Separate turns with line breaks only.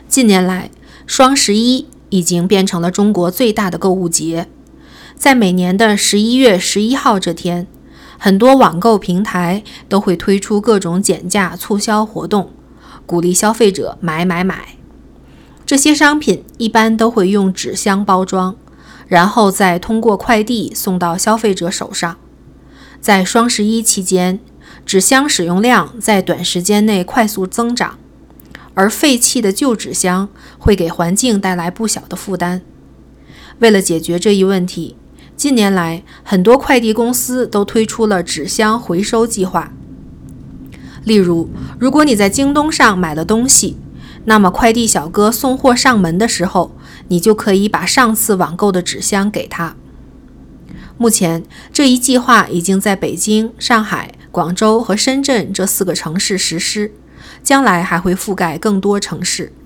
近年来，双11已经变成了中国最大的购物节。在每年的11月11号这天，很多网购平台都会推出各种减价促销活动，鼓励消费者买。这些商品一般都会用纸箱包装，然后再通过快递送到消费者手上。在双11期间，纸箱使用量在短时间内快速增长，而废弃的旧纸箱会给环境带来不小的负担。为了解决这一问题，近年来很多快递公司都推出了纸箱回收计划。例如，如果你在京东上买了东西，那么快递小哥送货上门的时候，你就可以把上次网购的纸箱给他。目前，这一计划已经在北京、上海、广州和深圳这4个城市实施，将来还会覆盖更多城市。